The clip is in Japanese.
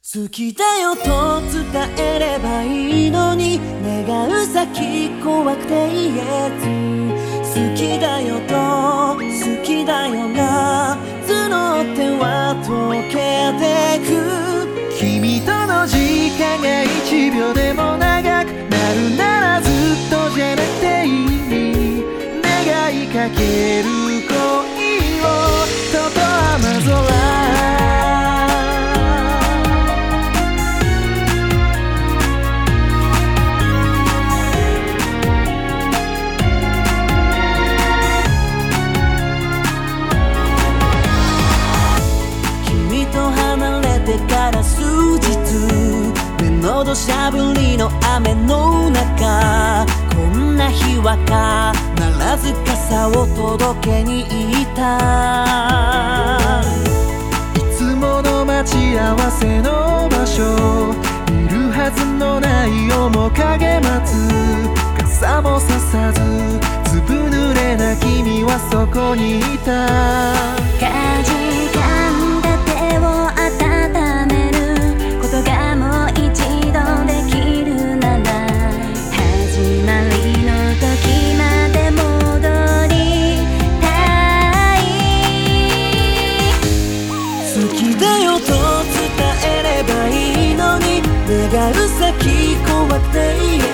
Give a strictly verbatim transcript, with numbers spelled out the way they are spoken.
好きだよと伝えればいいのに、願う先怖くて言えず、好きだよと好きだよが募っては溶けてく。君との時間が一秒でも長くなるならずっとじゃなくていい。願いかける恋をとと雨空。から数日、目の土砂降りの雨の中、こんな日は必ず傘を届けに行った。いつもの待ち合わせの場所、いるはずのない面影待つ。傘もささずずぶ濡れな君はそこにいた。 かじかんだ手を温めることがもう一度できるなら、始まりの時まで戻りたい。 好きだよと伝えればいいのに、願う先怖くて言え